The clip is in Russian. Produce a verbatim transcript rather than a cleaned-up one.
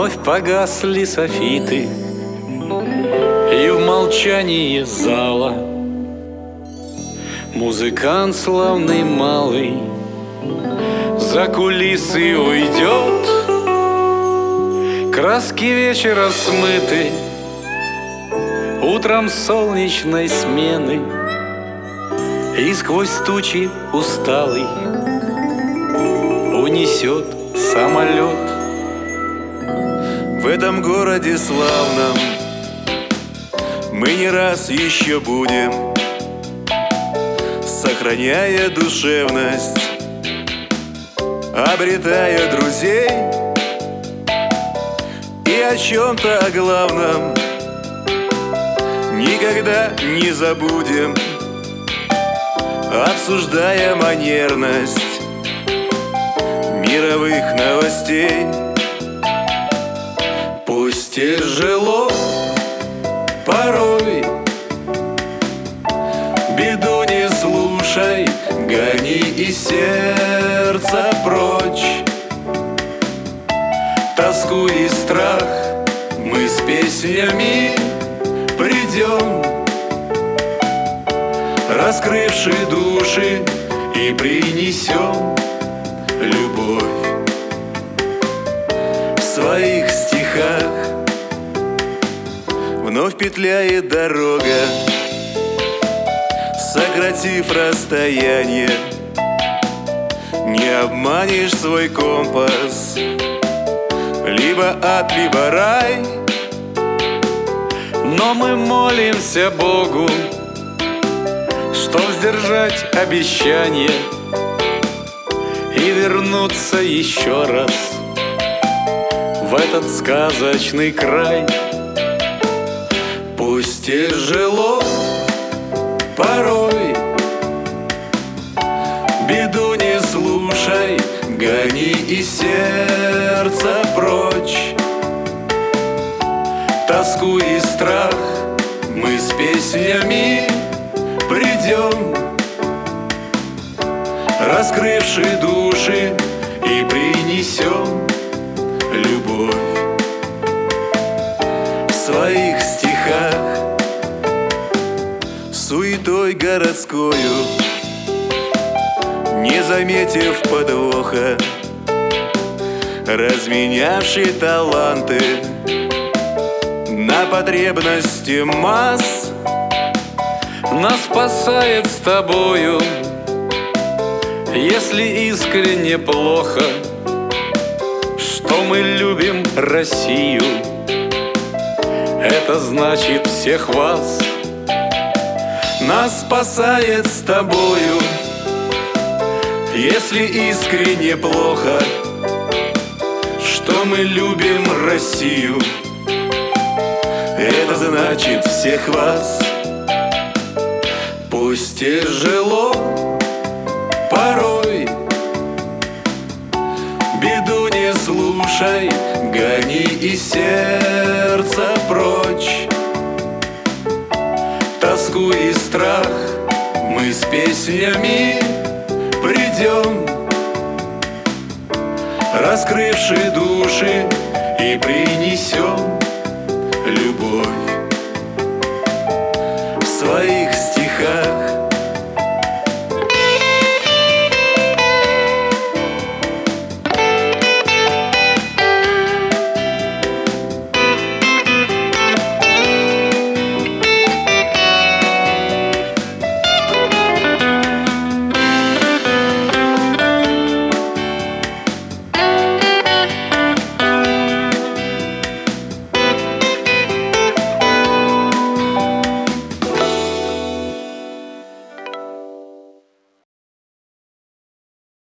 Вновь погасли софиты, и в молчании зала музыкант славный малый за кулисы уйдет. Краски вечера смыты утром солнечной смены, и сквозь тучи усталый унесет самолет. В этом городе славном мы не раз еще будем, сохраняя душевность, обретая друзей, и о чем-то о главном никогда не забудем, обсуждая манерность мировых новостей. Пусть тяжело порой, беду не слушай, гони из сердца прочь тоску и страх. Мы с песнями придем, раскрывши души, и принесем любовь. В своих стихах вновь петляет дорога, сократив расстояние. Не обманешь свой компас, либо ад, либо рай. Но мы молимся Богу, чтоб сдержать обещание и вернуться еще раз в этот сказочный край. Пусть тяжело порой, беду не слушай, гони из сердца прочь тоску и страх. Мы с песнями придем, раскрывши души, и принесем любовь. В своих стихах суетой городскою, не заметив подвоха, разменявший таланты на потребности масс, нас спасает с тобою, если искренне плохо, что мы любим Россию. Это значит всех вас. Нас спасает с тобою, если искренне плохо, что мы любим Россию. Это значит всех вас. Пусть тяжело порой, беду не слушай, гони из сердца прочь тоску и страх. Мы с песнями придем, раскрывши души, и принесем любовь. В своих стихах